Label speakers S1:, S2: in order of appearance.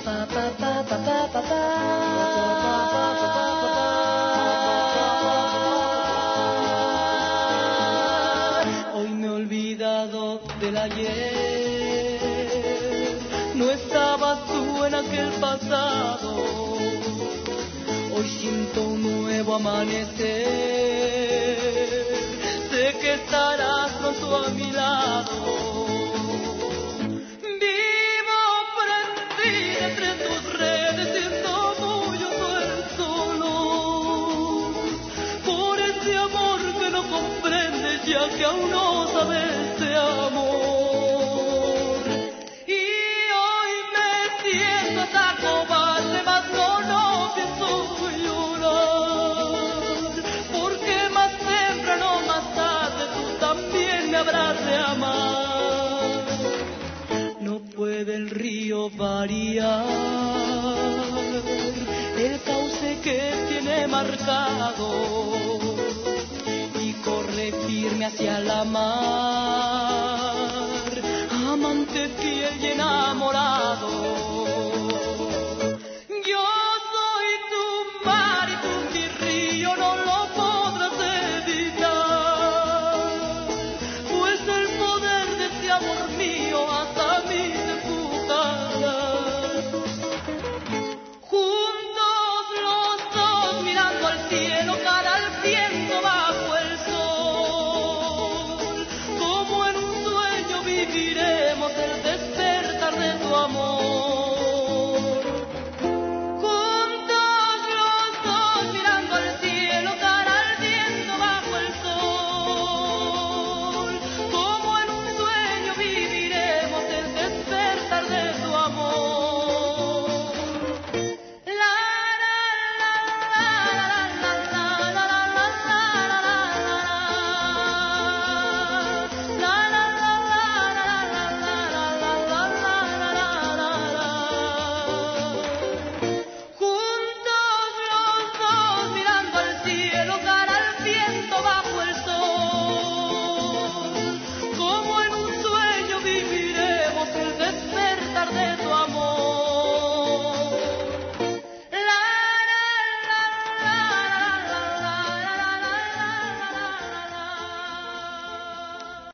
S1: Hoy me he olvidado del ayer, no estabas tú en aquel pasado. Hoy siento un nuevo amanecer, sé que estarás pronto a mi lado. Vivo prendida entre tus redes, siento muy hondo el dolor por ese amor que no comprendes, ya que aún no sabes de amor. Y hoy me siento tan cobarde, mas no pienso llorar, porque más temprano o más tarde tú también me habrás de amar. No puede el río variar el cauce que tiene marcado y corre firme hacia la mar, amante fiel y enamorado. Yo soy tu mar y tú mi río, no lo podrás evitar, pues el poder de ese amor mío hasta mí te empujará. Juntos los dos mirando al cielo, cara al viento bajo el sol, como en un sueño viviremos el despertar de tu amor.